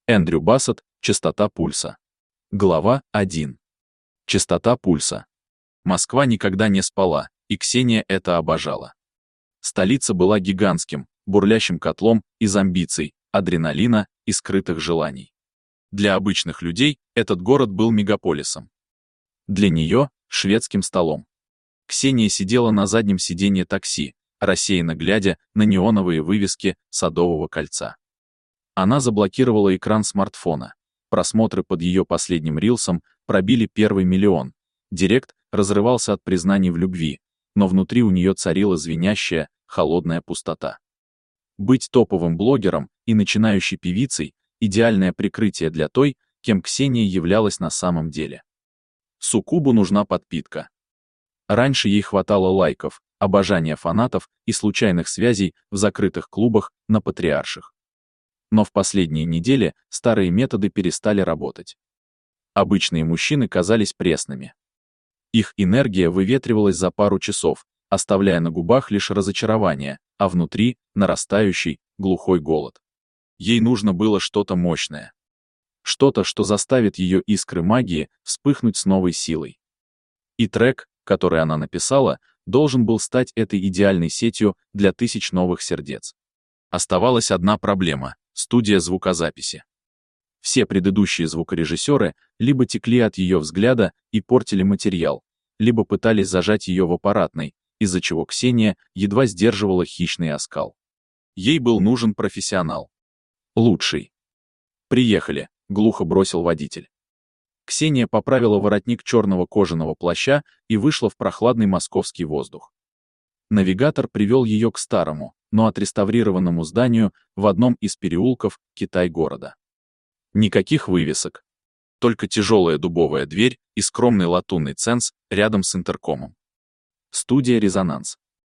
Эндрю Бассет, частота пульса. Глава 1. Частота пульса. Москва никогда не спала, и Ксения это обожала. Столица была гигантским, бурлящим котлом из амбиций, адреналина и скрытых желаний. Для обычных людей этот город был мегаполисом. Для нее — шведским столом. Ксения сидела на заднем сиденье такси, рассеянно глядя на неоновые вывески Садового кольца. Она заблокировала экран смартфона. Просмотры под ее последним рилсом пробили первый миллион. Директ разрывался от признаний в любви, но внутри у нее царила звенящая, холодная пустота. Быть топовым блогером и начинающей певицей — идеальное прикрытие для той, кем Ксения являлась на самом деле. Суккубу нужна подпитка. Раньше ей хватало лайков, обожания фанатов и случайных связей в закрытых клубах на Патриарших. Но в последние недели старые методы перестали работать. Обычные мужчины казались пресными. Их энергия выветривалась за пару часов, оставляя на губах лишь разочарование, а внутри — нарастающий, глухой голод. Ей нужно было что-то мощное. Что-то, что заставит ее искры магии вспыхнуть с новой силой. И трек, который она написала, должен был стать этой идеальной сетью для тысяч новых сердец. Оставалась одна проблема — студия звукозаписи. Все предыдущие звукорежиссеры либо текли от ее взгляда и портили материал, либо пытались зажать ее в аппаратной, из-за чего Ксения едва сдерживала хищный оскал. Ей был нужен профессионал. Лучший. «Приехали», — глухо бросил водитель. Ксения поправила воротник черного кожаного плаща и вышла в прохладный московский воздух. Навигатор привел ее к старому, но отреставрированному зданию в одном из переулков Китай-города. Никаких вывесок. Только тяжелая дубовая дверь и скромный латунный ценз рядом с интеркомом. Студия «Резонанс».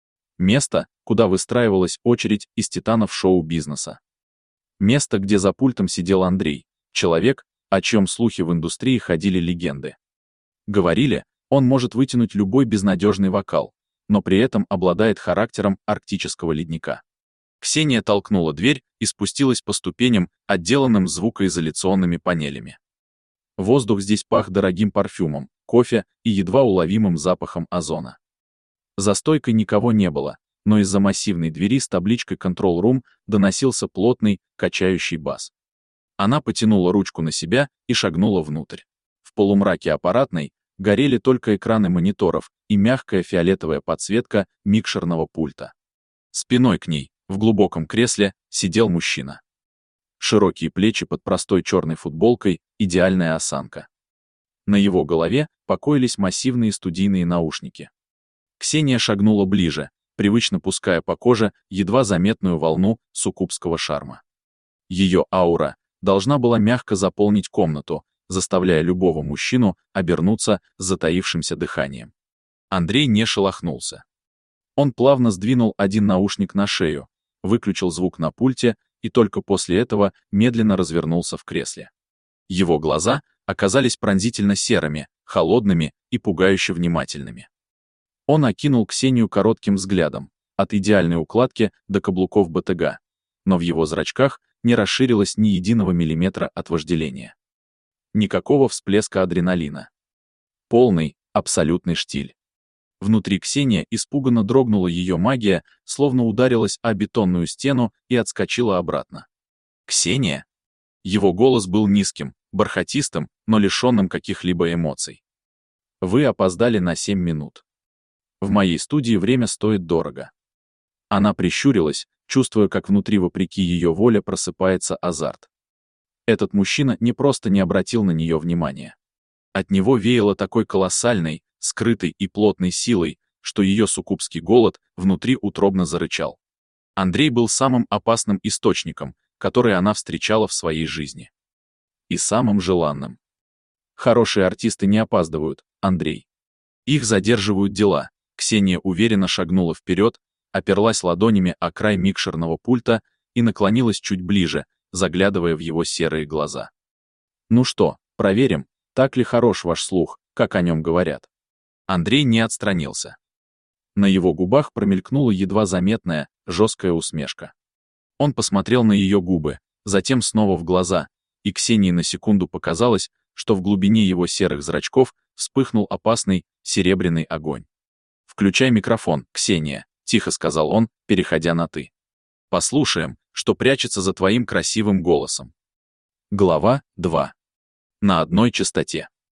Место, куда выстраивалась очередь из титанов шоу-бизнеса. Место, где за пультом сидел Андрей, человек, о чем слухи в индустрии ходили легенды. Говорили, он может вытянуть любой безнадежный вокал, но при этом обладает характером арктического ледника. Ксения толкнула дверь и спустилась по ступеням, отделанным звукоизоляционными панелями. Воздух здесь пах дорогим парфюмом, кофе и едва уловимым запахом озона. За стойкой никого не было, но из-за массивной двери с табличкой «Control Room» доносился плотный, качающий бас. Она потянула ручку на себя и шагнула внутрь. В полумраке аппаратной горели только экраны мониторов и мягкая фиолетовая подсветка микшерного пульта. Спиной к ней, в глубоком кресле, сидел мужчина. Широкие плечи под простой черной футболкой, идеальная осанка. На его голове покоились массивные студийные наушники. Ксения шагнула ближе, привычно пуская по коже едва заметную волну суккубского шарма. Ее аура должна была мягко заполнить комнату, заставляя любого мужчину обернуться с затаившимся дыханием. Андрей не шелохнулся. Он плавно сдвинул один наушник на шею, выключил звук на пульте и только после этого медленно развернулся в кресле. Его глаза оказались пронзительно серыми, холодными и пугающе внимательными. Он окинул Ксению коротким взглядом, от идеальной укладки до каблуков БТГ, но в его зрачках не расширилось ни единого миллиметра от вожделения. Никакого всплеска адреналина. Полный, абсолютный штиль. Внутри Ксения испуганно дрогнула ее магия, словно ударилась о бетонную стену и отскочила обратно. «Ксения?» Его голос был низким, бархатистым, но лишенным каких-либо эмоций. «Вы опоздали на 7 минут. В моей студии время стоит дорого». Она прищурилась, чувствуя, как внутри вопреки ее воле просыпается азарт. Этот мужчина не просто не обратил на нее внимания. От него веяло такой колоссальной, скрытой и плотной силой, что ее суккубский голод внутри утробно зарычал. Андрей был самым опасным источником, который она встречала в своей жизни. И самым желанным. Хорошие артисты не опаздывают, Андрей. Их задерживают дела. Ксения уверенно шагнула вперед, оперлась ладонями о край микшерного пульта и наклонилась чуть ближе, заглядывая в его серые глаза. «Ну что, проверим, так ли хорош ваш слух, как о нем говорят?» Андрей не отстранился. На его губах промелькнула едва заметная, жесткая усмешка. Он посмотрел на ее губы, затем снова в глаза, и Ксении на секунду показалось, что в глубине его серых зрачков вспыхнул опасный серебряный огонь. «Включай микрофон, Ксения», — тихо сказал он, переходя на «ты». «Послушаем, что прячется за твоим красивым голосом». Глава 2. На одной частоте.